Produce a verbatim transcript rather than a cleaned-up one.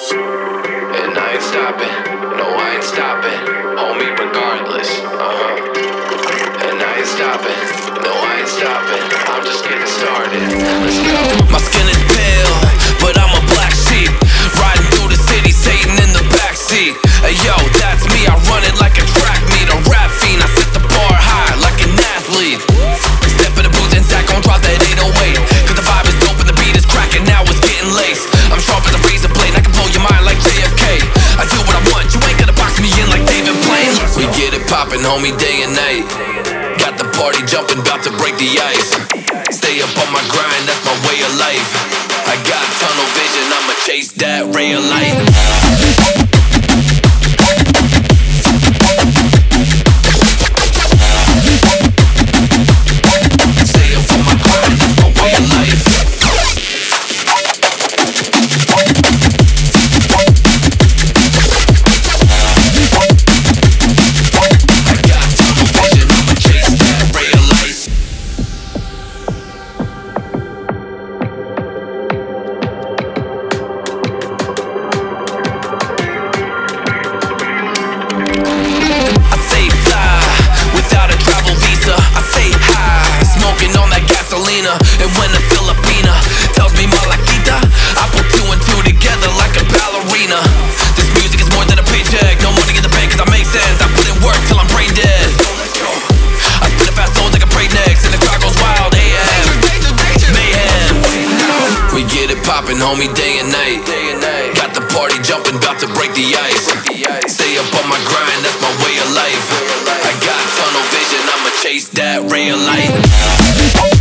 And I ain't stopping, no I ain't stopping, homie regardless, uh-huh. And I ain't stopping, no I ain't stopping, I'm just getting started, let's go. My skin is pale, but I'm a black sheep, riding through the city, Satan in the backseat. Hey yo, that's me, I run it like a track meet, a rap fiend, I set the bar high like an athlete. Step in the booth and Zach gon' drop that eight oh eight, cause the vibe is dope and the beat is cracking, now it's getting laced. I'm sharp as a razor blade, I can blow your mind like J F K. I do what I want, you ain't gonna box me in like David Blaine. We get it poppin', homie, day and night. Got the party jumping, bout to break the ice. Stay up on my grind, that's my way of life. I got tunnel vision, I'ma chase that ray of light. And when a Filipina tells me Malaquita, I put two and two together like a ballerina. This music is more than a paycheck, no money in the bank cause I make sense. I put in work till I'm brain dead. I spit a fast soul like a break next, and the crowd goes wild, A M mayhem. We get it poppin', homie, day and night. Got the party jumping, bout to break the ice. Stay up on my grind, that's my way of life. I got tunnel vision, I'ma chase that ray of light.